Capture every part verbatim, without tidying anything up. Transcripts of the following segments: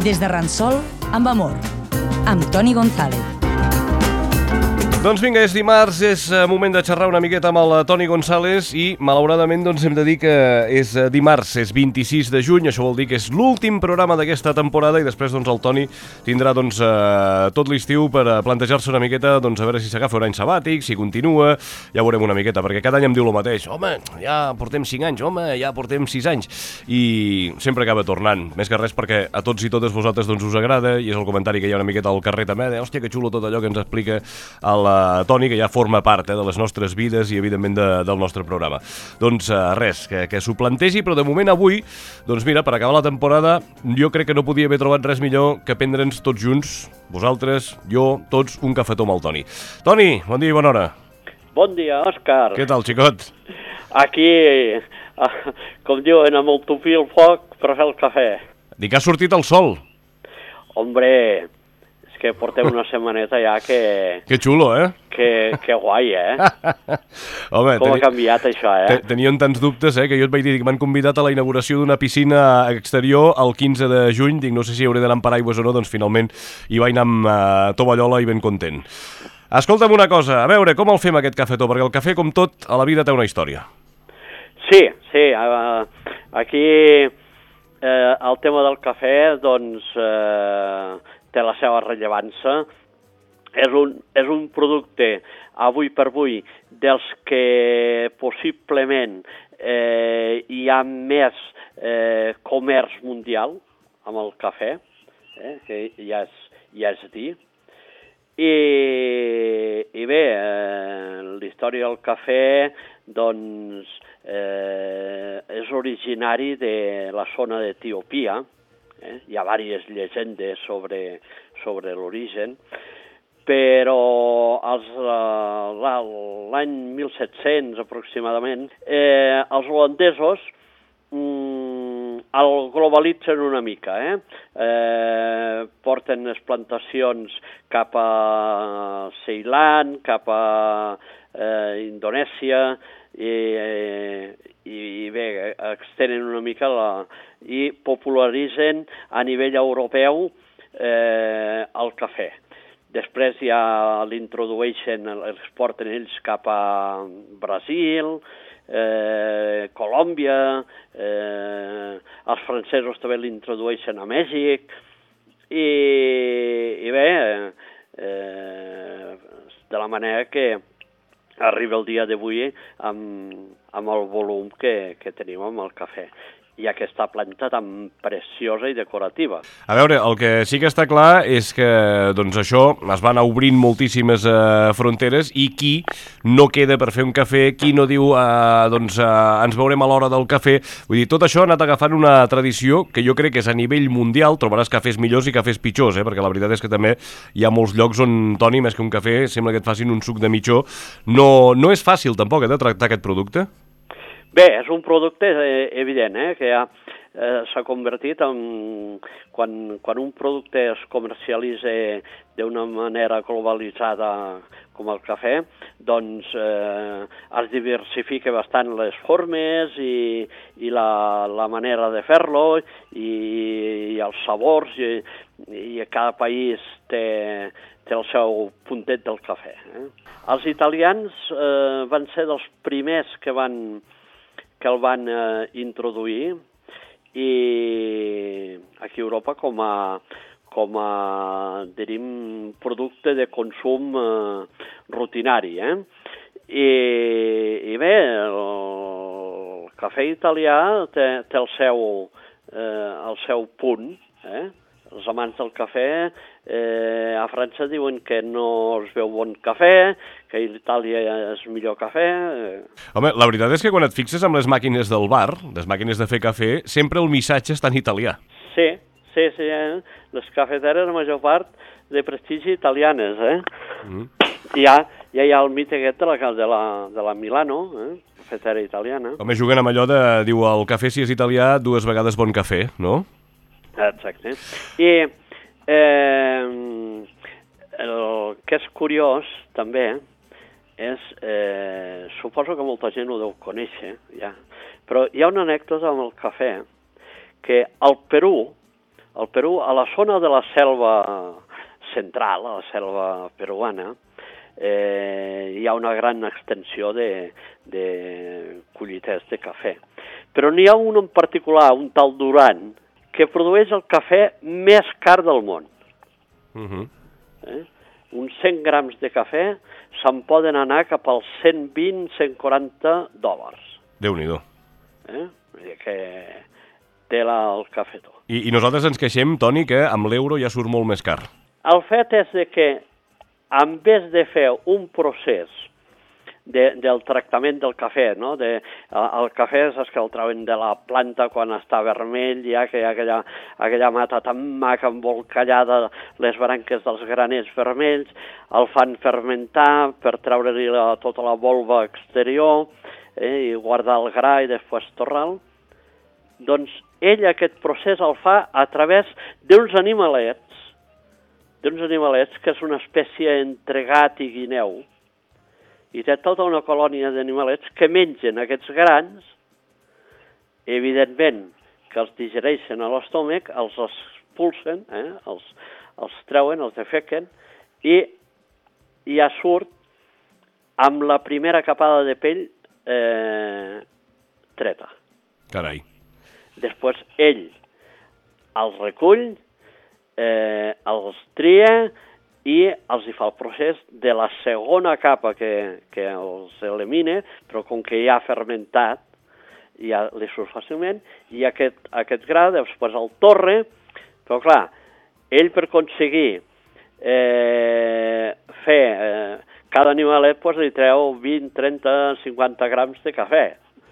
Des de Ransol, amb amor, amb Toni González. Doncs vinga, és dimarts, és moment de xerrar una miqueta amb el Toni González i malauradament doncs hem de dir que és dimarts, és vint-i-sis de juny, això vol dir que és l'últim programa d'aquesta temporada i després doncs el Toni tindrà doncs eh, tot l'estiu per plantejar-se una miqueta doncs a veure si s'agafa un any sabàtic, si continua, ja veurem una miqueta, perquè cada any em diu el mateix, home, ja portem cinc anys, home, ja portem sis anys, i sempre acaba tornant, més que res perquè a tots i totes vosaltres doncs us agrada i és el comentari que hi ha una miqueta al carrer també, de, hòstia, que xulo tot allò que ens explica el Toni, que ja forma part eh, de les nostres vides i evidentment de, del nostre programa. Doncs eh, res, que, que s'ho plantegi, però de moment avui, doncs mira, per acabar la temporada, jo crec que no podia haver trobat res millor que prendre'ns tots junts, vosaltres, jo, tots, un cafetó amb el Toni. Toni, bon dia i bona hora. Bon dia, Òscar. Què tal, xicot? Aquí, com diuen, amb el tupí al foc per fer el cafè. Dic que ha sortit el sol. Hombre, és que portem una setmaneta ja que... Que xulo, eh? Que, que guai, eh? Home, com teni... ha canviat això, eh? Tenien tants dubtes, eh? Que jo et vaig dir que m'han convidat a la inauguració d'una piscina exterior el quinze de juny. Dic, no sé si hauré d'anar amb paraigües o no, doncs finalment hi vaig anar amb uh, tovallola i ben content. Escolta'm una cosa, a veure, com el fem aquest cafetó? Perquè el cafè, com tot, a la vida té una història. Sí, sí. Uh, aquí uh, el tema del cafè, doncs... Uh, té la seva rellevància, és un, és un producte, avui per avui, dels que possiblement eh, hi ha més eh, comerç mundial amb el cafè, eh, que ja és, ja és dir. I, i bé, eh, la història del cafè, doncs, eh, és originari de la zona d'Etiòpia. Eh? Hi ha diverses llegendes sobre, sobre l'origen, però als, l'any mil set-cents aproximadament, eh, els holandesos mm, el globalitzen una mica, eh? Eh, porten les plantacions cap a Ceilan, cap a eh, Indonèsia, i, i, i bé, extenen una mica la, i popularitzen a nivell europeu eh, el cafè. Després ja l'introdueixen, l'exporten ells cap a Brasil, eh, Colòmbia, eh, els francesos també l'introdueixen a Mèxic, i, i bé, eh, de la manera que arriba el dia d'avui amb, amb el volum que, que tenim amb el cafè i aquesta planta tan preciosa i decorativa. A veure, el que sí que està clar és que doncs això es van obrint moltíssimes eh, fronteres i qui no queda per fer un cafè, qui no diu eh, doncs eh, ens veurem a l'hora del cafè. Vull dir, tot això ha anat agafant una tradició que jo crec que és a nivell mundial, trobaràs cafès millors i cafès pitjors, eh? Perquè la veritat és que també hi ha molts llocs on, Toni, més que un cafè, sembla que et facin un suc de mitjó. No, no és fàcil tampoc eh, de tractar aquest producte? Bé, és un producte eh, evident, eh, que ja eh, s'ha convertit en... Quan, quan un producte es comercialitza d'una manera globalitzada com el cafè, doncs eh, es diversifica bastant les formes i, i la, la manera de fer-lo i, i els sabors, i, i cada país té, té el seu puntet del cafè. Eh? Els italians eh, van ser dels primers que van... que el van eh, introduir i aquí a Europa com a, com a diríem, producte de consum eh, rutinari. Eh? I, I bé, el, el cafè italià té, té el, seu, eh, el seu punt. Eh? Els amants del cafè eh, a França diuen que no es veu bon cafè, que a Itàlia és millor cafè. Home, la veritat és que quan et fixes amb les màquines del bar, les màquines de fer cafè, sempre el missatge està en italià. Sí, sí, sí. Eh? Les cafeteres, la major part, de prestigi italianes, eh? Mm. Ja, ja hi ha el mite aquest de la, de la, de la Milano, eh? Cafetera italiana. Home, juguen amb allò de, diu, el cafè si és italià, dues vegades bon cafè, no? Exacte. I eh, el que és curiós, també, és, eh, suposo que molta gent ho deu conèixer, ja, però hi ha una anècdota amb el cafè, que al Perú al Perú, a la zona de la selva central, a la selva peruana, eh, hi ha una gran extensió de, de colliters de cafè. Però n'hi ha un en particular, un tal Duran, que produeix el cafè més car del món. Uh-huh. Eh? Uns cent grams de cafè se'n poden anar cap als cent vint a cent quaranta dòlars. Déu-n'hi-do. Eh? Vull dir que tela el cafetó. I, I nosaltres ens queixem, Toni, que amb l'euro ja surt molt més car. El fet és de que, en vez de fer un procés de, del tractament del cafè, no? De, el cafè és que el treuen de la planta quan està vermell, hi ha aquella, aquella mata tan maca embolcallada, les branques dels graners vermells, el fan fermentar per treure-li la, tota la volva exterior, eh, i guardar el gra i després torrar-lo. Doncs ell aquest procés el fa a través d'uns animalets, d'uns animalets que és una espècie entre gat i guineu, i té tota una colònia d'animalets que mengen aquests grans, evidentment que els digereixen a l'estómac, els expulsen, eh? els, els treuen, els defequen, i ja surt amb la primera capada de pell eh, treta. Carai. Després ell els recull, eh, els tria i els hi fa el procés de la segona capa que, que els elimina, però com que ja ha fermentat, ja li surt fàcilment, i aquest, aquest gra després el torre, però clar, ell per aconseguir eh, fer eh, cada animalet pues, li treu vint, trenta, cinquanta grams de cafè.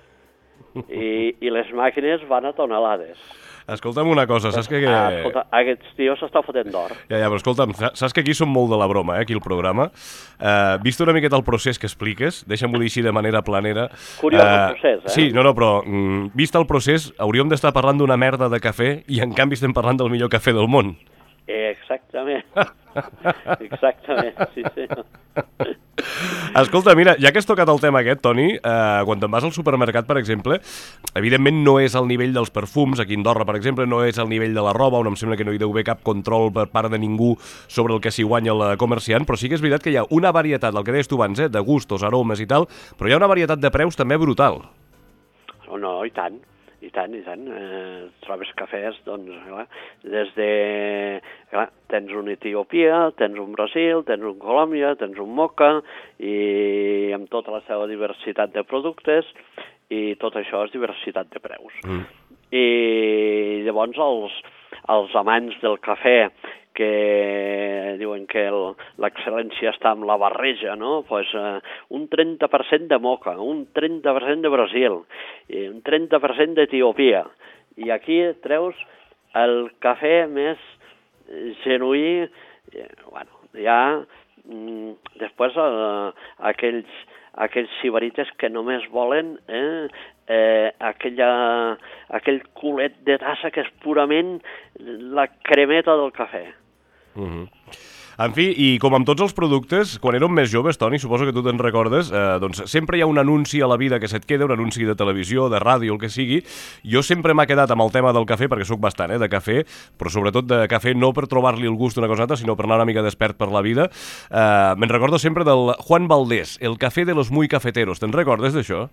I, i les màquines van a tonelades. Escolta'm una cosa, saps que... Ah, escolta, aquests tios s'està fotent d'or. Ja, ja, però escolta'm, saps que aquí som molt de la broma, eh, aquí el programa. Uh, vist una miqueta el procés que expliques, deixa'm-ho dir així de manera planera... Curiós uh, el procés, eh? Sí, no, no, però mm, vist el procés, hauríem d'estar parlant d'una merda de cafè i en canvi estem parlant del millor cafè del món. Exactament. Exactament, sí, sí. Escolta, mira, ja que has tocat el tema aquest, Toni, eh, quan te'n vas al supermercat, per exemple, evidentment no és al nivell dels perfums, aquí a Andorra, per exemple, no és al nivell de la roba, on em sembla que no hi deu haver cap control per part de ningú sobre el que s'hi guanya el comerciant, però sí que és veritat que hi ha una varietat, el que deies tu abans, eh, de gustos, aromes i tal, però hi ha una varietat de preus també brutal. No, no, i tant. I tant, i tant. Eh, trobes cafès, doncs, clar, des de... Clar, tens un Etiòpia, tens un Brasil, tens un Colòmbia, tens un Moca, i amb tota la seva diversitat de productes, i tot això és diversitat de preus. Mm. I llavors els, els amants del cafè, que diuen que l'excel·lència està amb la barreja, no? Pues, eh, un trenta per cent de Moca, un trenta per cent de Brasil, i un trenta per cent d'Etiòpia. I aquí treus el cafè més genuí, eh, bueno, ja mm, després eh, aquells, aquells sibarites que només volen eh, eh, aquella, aquell culet de tassa que és purament la cremeta del cafè. Uh-huh. En fi, i com amb tots els productes, quan érem més joves, Toni, suposo que tu te'n recordes, eh, doncs sempre hi ha un anunci a la vida que se't queda, un anunci de televisió, de ràdio, el que sigui. Jo sempre m'ha quedat amb el tema del cafè, perquè sóc bastant, eh, de cafè, però sobretot de cafè no per trobar-li el gust una cosa altra, sinó per anar una mica despert per la vida. Eh, me'n recordo sempre del Juan Valdés, el café de los muy cafeteros. Te'n recordes d'això?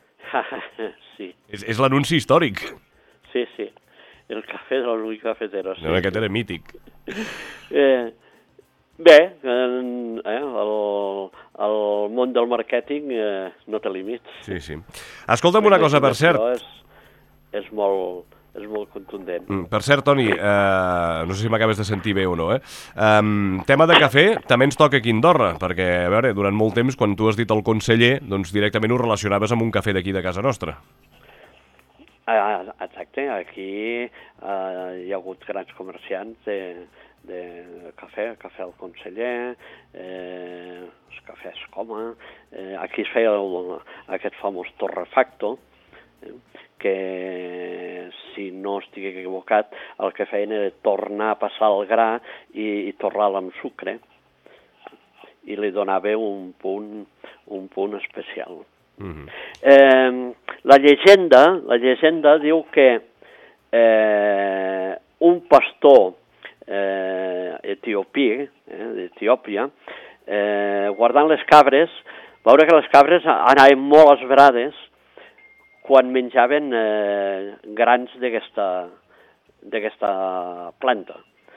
Sí. És, és l'anunci històric. Sí, sí. El café de los muy cafeteros. Sí. No, aquest era mític. Eh, bé, eh, el, el món del màrqueting eh, no té límits. Sí, sí. Escolta'm una cosa, per cert. És, és, molt, és molt contundent. Mm, per cert, Toni, eh, no sé si m'acabes de sentir bé o no, eh? Um, tema de cafè també ens toca aquí a Andorra, perquè, a veure, durant molt temps, quan tu has dit el conseller, doncs directament ho relacionaves amb un cafè d'aquí de casa nostra. Ah, exacte, aquí eh, hi ha hagut grans comerciants de, de cafè, cafè al conseller, eh, els cafès Coma, eh, aquí es feia el, aquest famós torrefacto, eh, que si no estic equivocat el que feien era tornar a passar el gra i, i torrar-lo amb sucre i li donava un punt, un punt especial. Mm-hmm. eh, la llegenda la llegenda diu que eh, un pastor eh, etiopí, eh, d'Etiòpia, eh, guardant les cabres, va veure que les cabres anaven molt esverades quan menjaven eh, grans d'aquesta d'aquesta planta.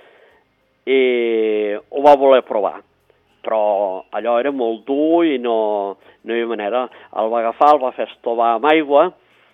I ho va voler provar, però allò era molt dur i no, no hi havia manera. El va agafar, el va fer estovar amb aigua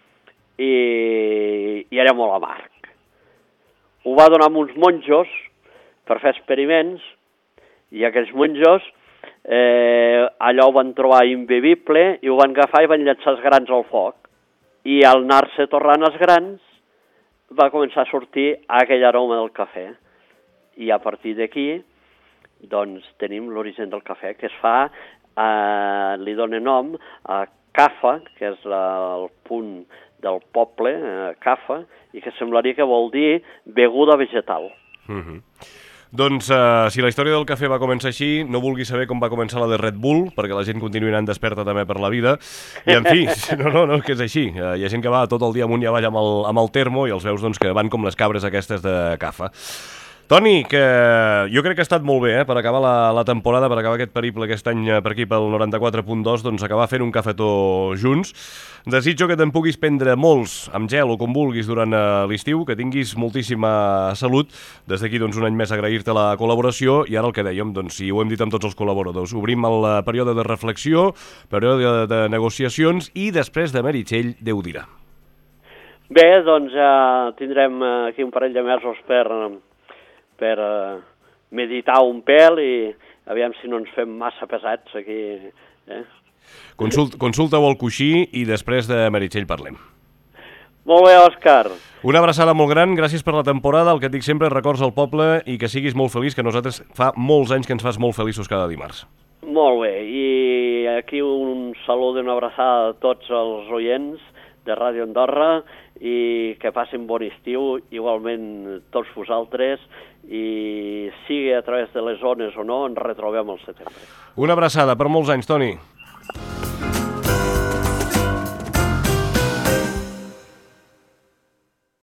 i, i era molt amarg. Ho va donar a uns monjos per fer experiments i aquells monjos eh, allò ho van trobar imbebible i ho van agafar i van llançar els grans al foc. I al anar-se tornant els grans va començar a sortir aquell aroma del cafè. I a partir d'aquí doncs tenim l'origen del cafè, que es fa, eh, li dona nom a Kafa, que és la, el punt del poble, eh, Kafa, i que semblaria que vol dir beguda vegetal. Mm-hmm. Doncs, uh, si la història del cafè va començar així, no vulgui saber com va començar la de Red Bull, perquè la gent continuï anant desperta també per la vida. I, en fi, no, no, no, que és així. Uh, hi ha gent que va tot el dia amunt i avall amb el, amb el termo i els veus doncs, que van com les cabres aquestes de Kafa. Toni, que jo crec que ha estat molt bé, eh, per acabar la, la temporada, per acabar aquest periple aquest any per aquí pel noranta-quatre punt dos, doncs acabar fent un cafetó junts. Desitjo que te'n puguis prendre molts amb gel o com vulguis durant uh, l'estiu, que tinguis moltíssima salut. Des d'aquí doncs, un any més agrair-te la col·laboració i ara el que dèiem, doncs, si ho hem dit amb tots els col·laboradors, obrim el uh, període de reflexió, període de, de negociacions i després de Meritxell, Déu dirà. Bé, doncs ja tindrem uh, aquí un parell de mesos per... per uh, meditar un pèl i aviam si no ens fem massa pesats aquí. Eh? Consult, consulta-ho al coixí i després de Meritxell parlem. Molt bé, Òscar. Una abraçada molt gran, gràcies per la temporada, el que et dic sempre, records al poble i que siguis molt feliç, que nosaltres fa molts anys que ens fas molt feliços cada dimarts. Molt bé, i aquí un salut i una abraçada a tots els oients de Ràdio Andorra i que passin bon estiu, igualment tots vosaltres, i sigui a través de les zones o no, ens retrobem al setembre. Una abraçada per molts anys, Toni.